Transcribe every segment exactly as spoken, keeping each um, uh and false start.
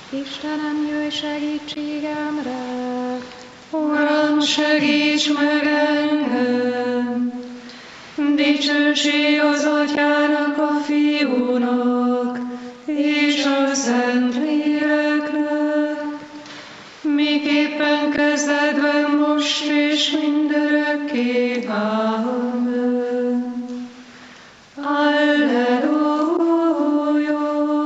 Istenem, jöjj segítségemre! Uram, segíts meg engem! Dicsőség az Atyának, a Fiúnak, és a Szentléleknek, miképpen kezdetben, most és mindörökké. Amen. Alleluja!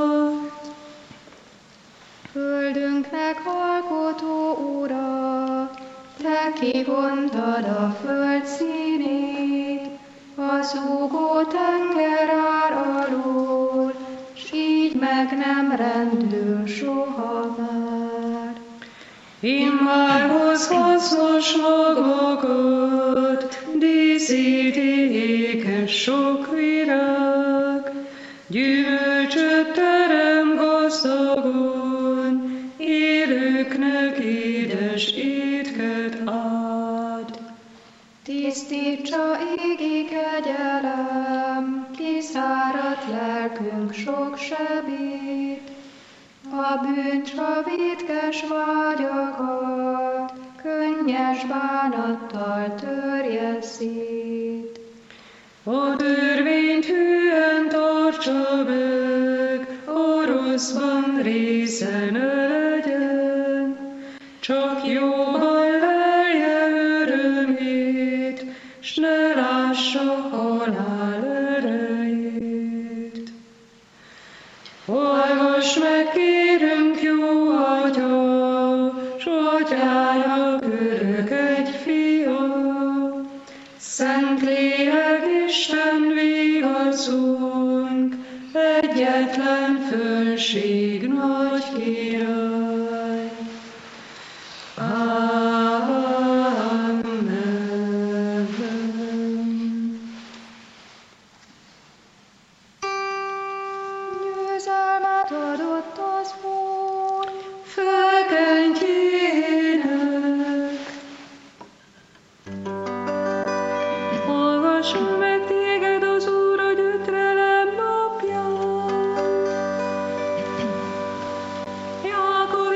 Földünknek alkotó Ura, Te kivontad a föld színét, a zúgó tenger ár alól, s így meg nem rendül soha már. Immár hoz hasznos magokat, díszíti ékes sok virág, gyümölcsöt terem gazdagon, élőknek édes étket ad. Tisztítsa égi kegyelem, kiszáradt lelkünk sok sebét, a bűncsavítkes vágyakat könnyes bánattal törje szét. A törvényt hűen tartsa meg, a rosszban része ne legyen, csak jóban lelje örömét, s ne lássa halál erejét. Hallgass meg, kérünk, jó Atya, s Atyának örök egy fia, Szentlélek Isten vigaszunk, egyetlen fölség nagy király. Amen. Győzelmet adott az Úr, Fölkentjének. Hallgasson meg téged az Úr a gyötrelem napján. Jákob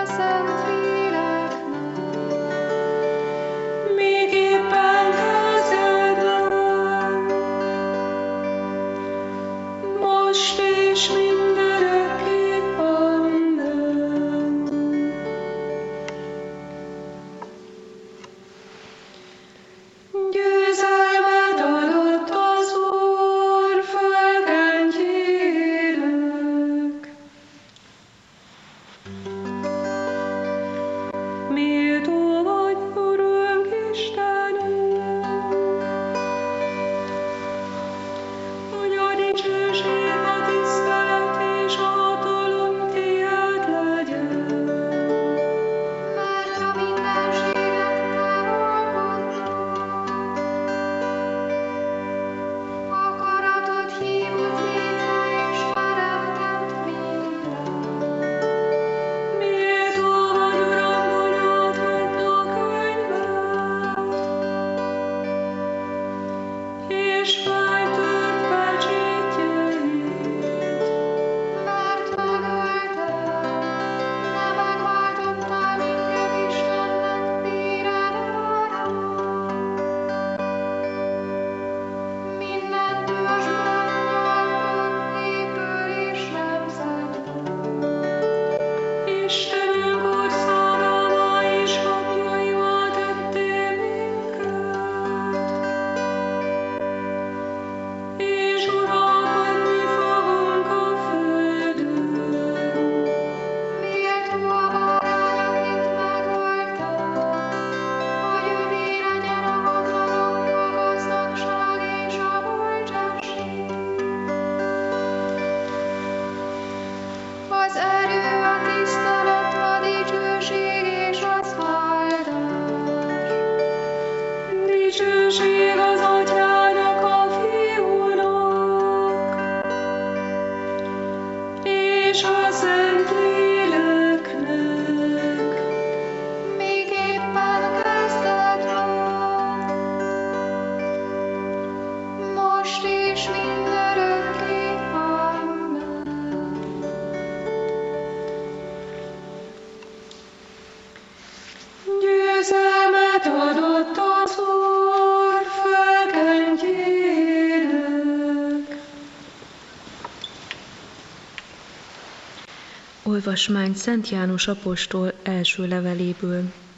Olvasmány Szent János apostol első leveléből.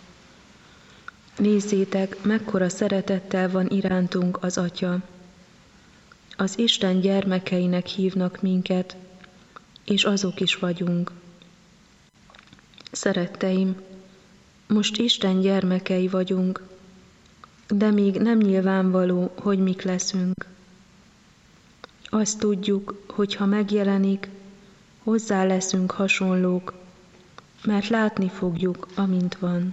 Nézzétek, mekkora szeretettel van irántunk az Atya. Az Isten gyermekeinek hívnak minket, és azok is vagyunk. Szeretteim, most Isten gyermekei vagyunk, de még nem nyilvánvaló, hogy mik leszünk. Azt tudjuk, hogy ha megjelenik, hozzá leszünk hasonlók, mert látni fogjuk, amint van.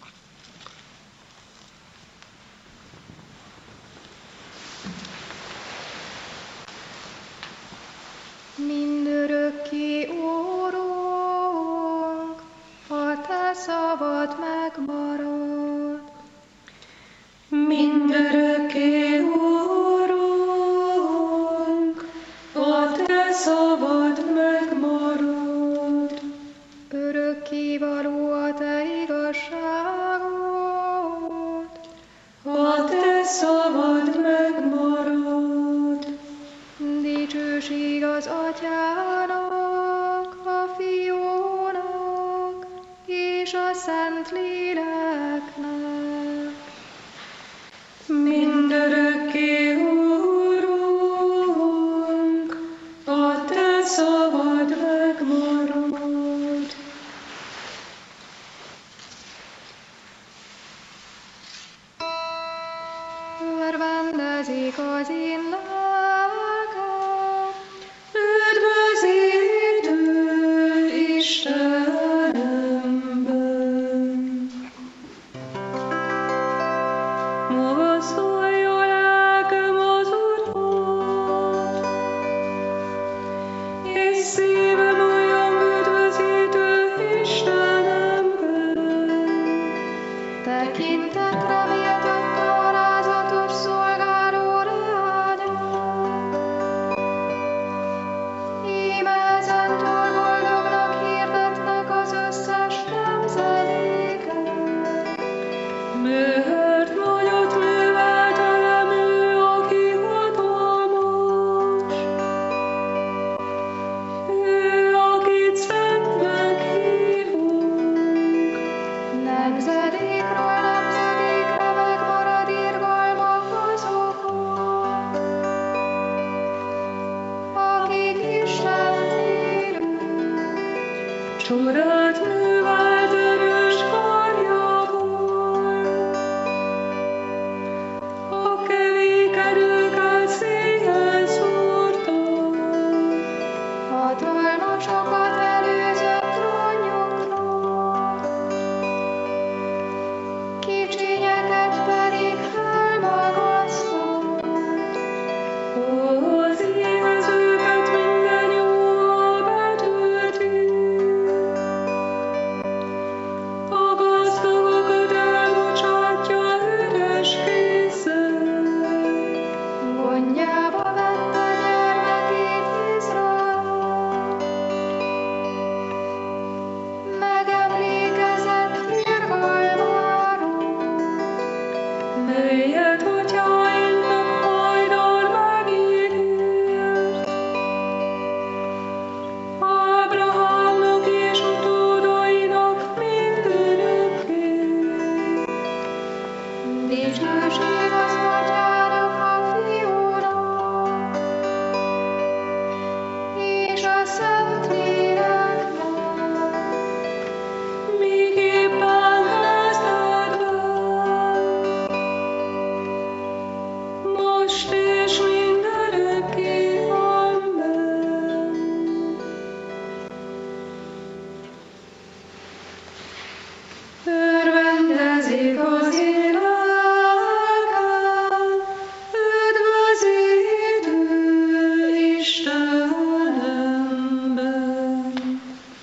Mindörökké, Órunk, a Te szavad megmarad. Mindörökké, Órunk, a Te szavad megmarad. Örökkévaló a Te igazságod, a Te szavad megmarad. Dicsőség az Atyának, a Fiúnak és a Szentléleknek. Mindörökké, Úrunk, a Te szavad megmarad. Örvendezik az én lelkem, üdvözítő Istenemben. Urat művelt erős karjából, a kevékedőket széjjel szórta, hatalmasokat előzött trónjukról, kicsinyeket pedig felmagasztott. az éhezőket minden jóval betölti, a gazdagokat elbocsátja üres kézzel. Gondjába vette gyermekét Izrael, megemlékezett irgalmáról, melyet atyáinknak hajdan megígért. Ábrahámnak és utódainak mindörökké. dicsőség az Atyának, a Fiúnak, és a Szentléleknek, Miképpen kezdetben, most és mindörökké. Amen. örvendezik az én lelkem, üdvözítő Istenemben.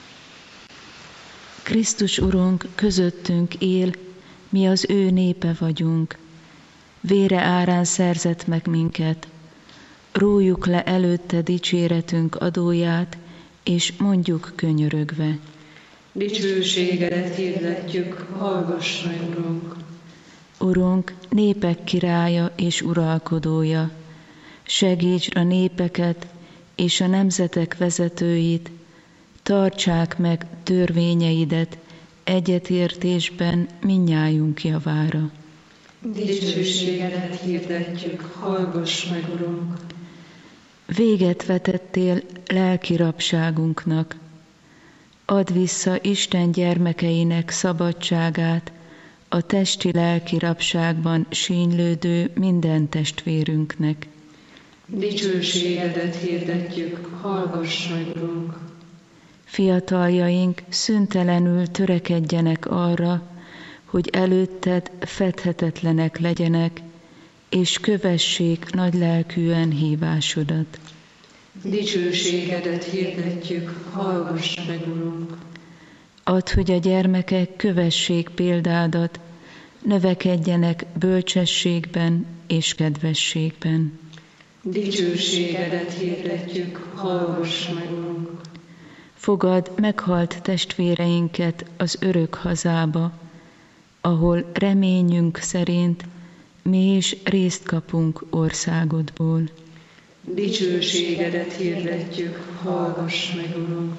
Krisztus Urunk közöttünk él, mi az ő népe vagyunk. Vére árán szerzett meg minket. Rójuk le előtte dicséretünk adóját, és mondjuk könyörögve. Dicsőségedet hirdetjük, hallgass meg, Urunk! Urunk, népek királya és uralkodója, segítsd a népeket és a nemzetek vezetőit, tartsák meg törvényeidet egyetértésben mindnyájunk javára. Dicsőségedet hirdetjük, hallgass meg, Urunk! Véget vetettél lelki rabságunknak, add vissza Isten gyermekeinek szabadságát a testi-lelki rabságban sínylődő minden testvérünknek. Dicsőségedet hirdetjük, hallgass meg, Urunk! Fiataljaink szüntelenül törekedjenek arra, hogy előtted fedhetetlenek legyenek, és kövessék nagylelkűen hívásodat. Dicsőségedet hirdetjük, hallgass meg, Urunk! Add, hogy a gyermekek kövessék példádat, növekedjenek bölcsességben és kedvességben. Dicsőségedet hirdetjük, hallgass meg, Urunk! Fogad meghalt testvéreinket az örök hazába, ahol reményünk szerint mi is részt kapunk országodból. Dicsőségedet hirdetjük, hallgass meg, Urunk!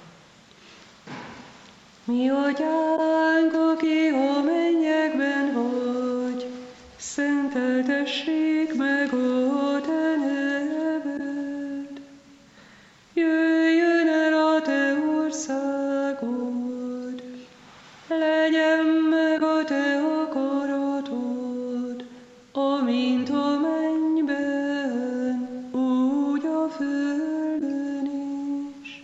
Mi atyánk, aki a mennyekben vagy, szenteltessék meg a te neved. Jöjjön el a te országod, legyen meg a te akaratod, amint a mennyben, úgy a földön is.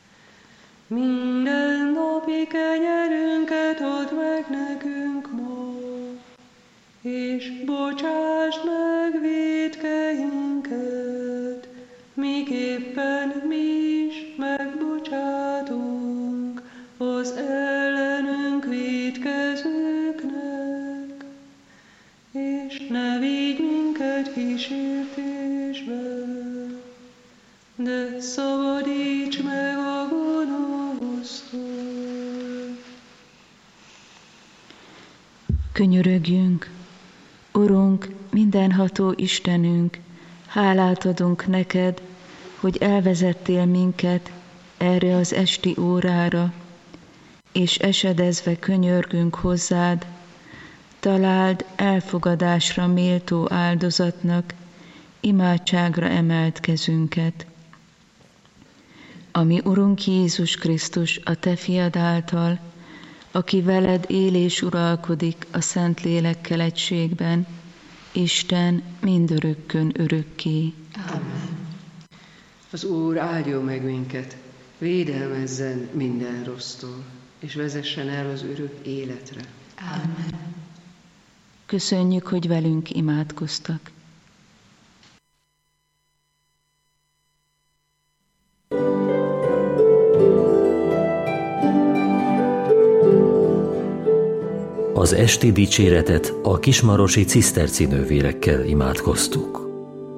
Minden napi kenyerünket add meg nekünk ma, és bocsásd meg vétkeinket, miképpen mi is megbocsátunk az ellenünk vétkezőknek, és ne vigy minket kísértésbe, de szabadíts meg a gonosztól. Könyörögjünk! Urunk, mindenható Istenünk, hálát adunk neked, hogy elvezettél minket erre az esti órára, és esedezve könyörgünk hozzád, találd elfogadásra méltó áldozatnak imádságra emelt kezünket. ami Urunk Jézus Krisztus, a Te fiad által, aki veled él és uralkodik a Szent Lélekkel egységben, Isten mindörökkön örökké. Amen. Az Úr áldjon meg minket, védelmezzen minden rossztól, és vezessen el az örök életre. Amen. Köszönjük, hogy velünk imádkoztak. Az esti dicséretet a kismarosi ciszterci nővérekkel imádkoztuk.